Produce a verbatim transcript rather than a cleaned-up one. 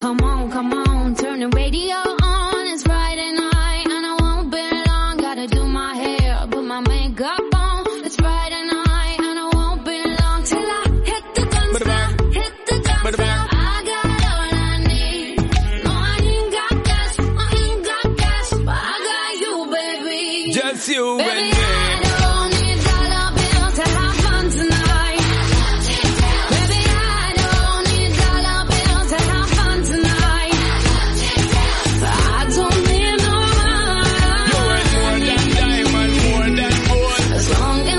Come on, come on, turn the radio on. It's Friday night and I won't be long. Gotta do my hair, put my makeup on. It's Friday night and I won't be long till I hit the dance floor, hit the dance floor. I got all I need. No, I ain't got cash, I ain't got cash, but I got you, baby. Just you baby, and me.